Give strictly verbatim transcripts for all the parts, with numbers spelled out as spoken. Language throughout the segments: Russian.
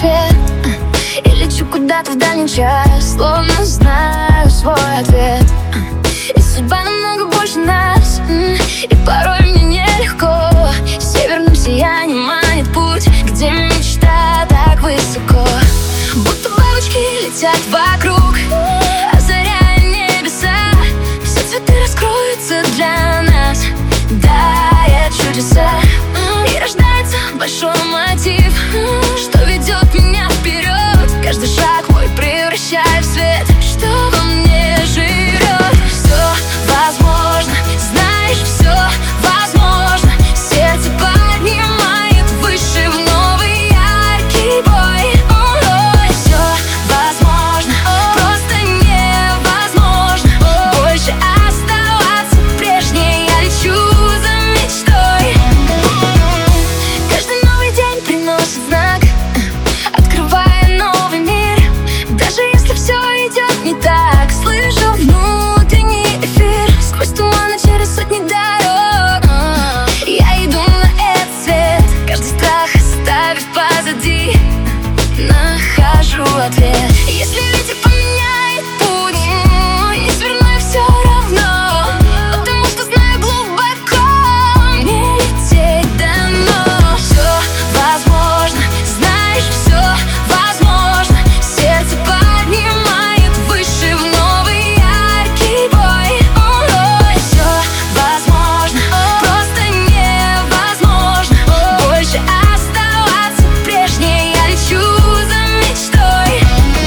свет и лечу куда-то в дальний час, словно знаю свой ответ. И судьба намного больше нас, и порой мне нелегко. Северным сиянием манит путь, где мечта так высоко. Будто бабочки летят вокруг, озаряя небеса. Все цветы раскроются для нас, дарят чудеса. И рождается большой мотив, что ведет меня вперед. Каждый шаг мой превращает в свет, что во мне живет. Все возможно, знаешь, все возможно. Сердце поднимает выше в новый яркий бой. Ой, все возможно, просто невозможно больше оставаться прежней. Я лечу за мечтой. Каждый новый день приносит знак, открывая новый мир. Даже если все идет не так, слышу внутренний эфир. Сквозь туманы через сотни дорог я иду на этот свет. Каждый страх оставив позади, нахожу ответ. Если ветер поменяет путь, не сверну я все равно, потому что знаю глубоко, мне лететь дано. Все возможно, знаешь, все возможно. Сердце поднимает выше в новый яркий бой. Ой, все возможно, просто невозможно больше оставаться прежней. Я лечу за мечтой.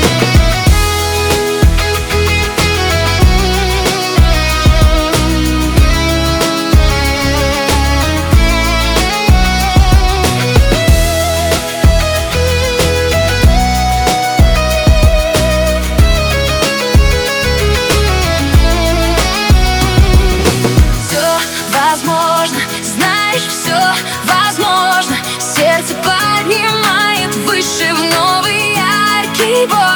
Все возможно, знаешь, все возможно. Сердце поднимает выше в новый яркий бой.